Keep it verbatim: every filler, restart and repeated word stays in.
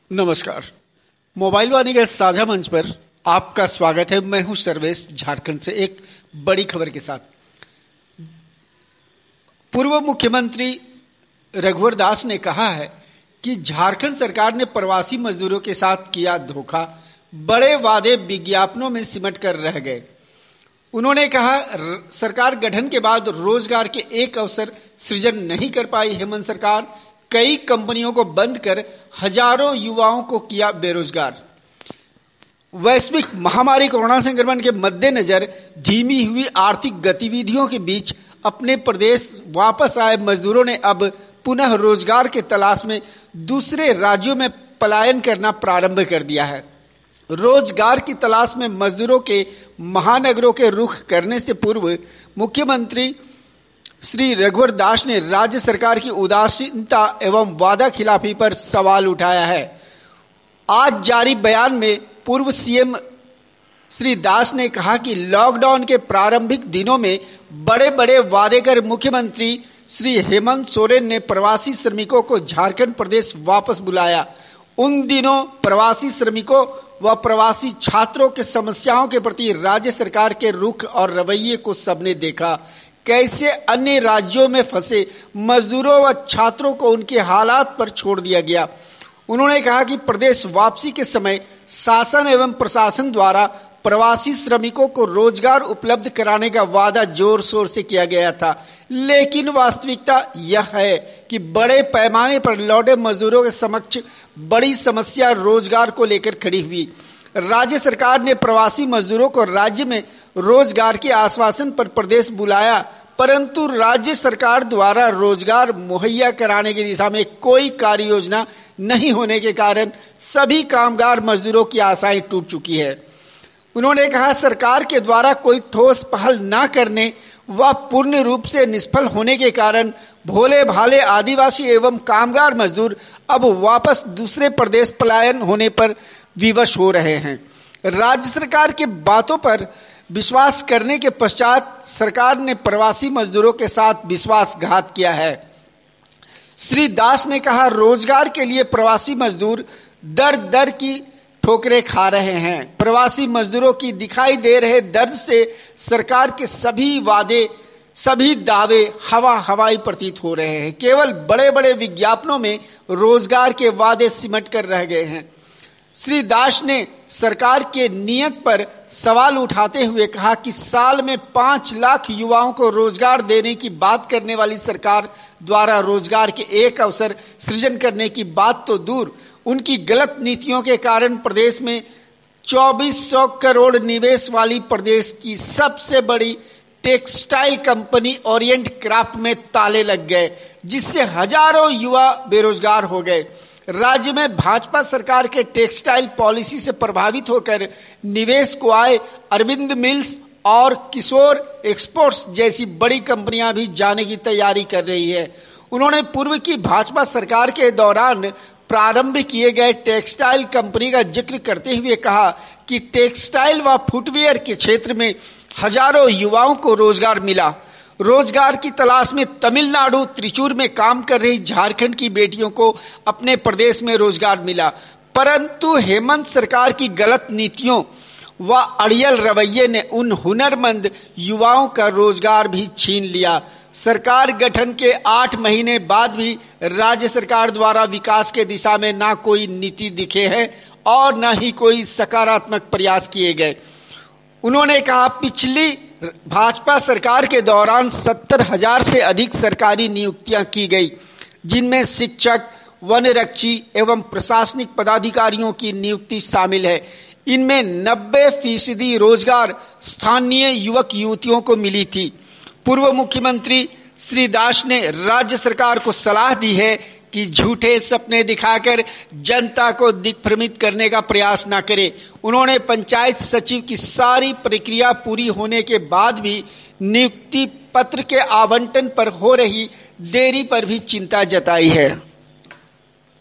नमस्कार। मोबाइल वाणी के साझा मंच पर आपका स्वागत है। मैं हूं सर्वेश, झारखंड से एक बड़ी खबर के साथ। पूर्व मुख्यमंत्री रघुवर दास ने कहा है कि झारखंड सरकार ने प्रवासी मजदूरों के साथ किया धोखा, बड़े वादे विज्ञापनों में सिमट कर रह गए। उन्होंने कहा, सरकार गठन के बाद रोजगार के एक अवसर सृजन नहीं कर पाई हेमंत सरकार, कई कंपनियों को बंद कर हजारों युवाओं को किया बेरोजगार। वैश्विक महामारी कोरोना संक्रमण के मद्देनजर धीमी हुई आर्थिक गतिविधियों के बीच अपने प्रदेश वापस आए मजदूरों ने अब पुनः रोजगार के तलाश में दूसरे राज्यों में पलायन करना प्रारंभ कर दिया है। रोजगार की तलाश में मजदूरों के महानगरों के रुख करने से पूर्व मुख्यमंत्री श्री रघुवर दास ने राज्य सरकार की उदासीनता एवं वादा खिलाफी पर सवाल उठाया है। आज जारी बयान में पूर्व सीएम श्री दास ने कहा कि लॉकडाउन के प्रारंभिक दिनों में बड़े बड़े वादे कर मुख्यमंत्री श्री हेमंत सोरेन ने प्रवासी श्रमिकों को झारखंड प्रदेश वापस बुलाया। उन दिनों प्रवासी श्रमिकों व प्रवासी छात्रों के समस्याओं के प्रति राज्य सरकार के रुख और रवैये को सबने देखा। कैसे अन्य राज्यों में फंसे मजदूरों व छात्रों को उनके हालात पर छोड़ दिया गया। उन्होंने कहा कि प्रदेश वापसी के समय शासन एवं प्रशासन द्वारा प्रवासी श्रमिकों को रोजगार उपलब्ध कराने का वादा जोर शोर से किया गया था, लेकिन वास्तविकता यह है कि बड़े पैमाने पर लौटे मजदूरों के समक्ष बड़ी समस्या रोजगार को लेकर खड़ी हुई। राज्य सरकार ने प्रवासी मजदूरों को राज्य में रोजगार के आश्वासन पर प्रदेश बुलाया, परंतु राज्य सरकार द्वारा रोजगार मुहैया कराने की दिशा में कोई कार्य योजना नहीं होने के कारण सभी कामगार मजदूरों की आशाएं टूट चुकी है। उन्होंने कहा, सरकार के द्वारा कोई ठोस पहल न करने व पूर्ण रूप से निष्फल होने के कारण भोले भाले आदिवासी एवं कामगार मजदूर अब वापस दूसरे प्रदेश पलायन होने पर विवश हो रहे हैं। राज्य सरकार के बातों पर विश्वास करने के पश्चात सरकार ने प्रवासी मजदूरों के साथ विश्वासघात किया है। श्री दास ने कहा, रोजगार के लिए प्रवासी मजदूर दर दर की ठोकरें खा रहे हैं। प्रवासी मजदूरों की दिखाई दे रहे दर्द से सरकार के सभी वादे, सभी दावे हवा हवाई प्रतीत हो रहे हैं। केवल बड़े बड़े विज्ञापनों में रोजगार के वादे सिमट कर रह गए हैं। श्री दास ने सरकार के नियत पर सवाल उठाते हुए कहा कि साल में पांच लाख युवाओं को रोजगार देने की बात करने वाली सरकार द्वारा रोजगार के एक अवसर सृजन करने की बात तो दूर, उनकी गलत नीतियों के कारण प्रदेश में चौबीस सौ करोड़ निवेश वाली प्रदेश की सबसे बड़ी टेक्सटाइल कंपनी ओरिएंट क्राफ्ट में ताले लग गए, जिससे हजारों युवा बेरोजगार हो गए। राज्य में भाजपा सरकार के टेक्सटाइल पॉलिसी से प्रभावित होकर निवेश को आए अरविंद मिल्स और किशोर एक्सपोर्ट्स जैसी बड़ी कंपनियां भी जाने की तैयारी कर रही है। उन्होंने पूर्व की भाजपा सरकार के दौरान प्रारंभ किए गए टेक्सटाइल कंपनी का जिक्र करते हुए कहा कि टेक्सटाइल व फुटवियर के क्षेत्र में हजारों युवाओं को रोजगार मिला। रोजगार की तलाश में तमिलनाडु त्रिचूर में काम कर रही झारखंड की बेटियों को अपने प्रदेश में रोजगार मिला, परंतु हेमंत सरकार की गलत नीतियों व अड़ियल रवैये ने उन हुनरमंद युवाओं का रोजगार भी छीन लिया। सरकार गठन के आठ महीने बाद भी राज्य सरकार द्वारा विकास के दिशा में ना कोई नीति दिखे है और न ही कोई सकारात्मक प्रयास किए गए। उन्होंने कहा, पिछली भाजपा सरकार के दौरान सत्तर हजार से अधिक सरकारी नियुक्तियां की गई, जिनमें शिक्षक, वनरक्षी एवं प्रशासनिक पदाधिकारियों की नियुक्ति शामिल है। इनमें नब्बे फीसदी रोजगार स्थानीय युवक युवतियों को मिली थी। पूर्व मुख्यमंत्री श्री दास ने राज्य सरकार को सलाह दी है कि झूठे सपने दिखाकर जनता को दिग्भ्रमित करने का प्रयास न करे। उन्होंने पंचायत सचिव की सारी प्रक्रिया पूरी होने के बाद भी नियुक्ति पत्र के आवंटन पर हो रही देरी पर भी चिंता जताई है।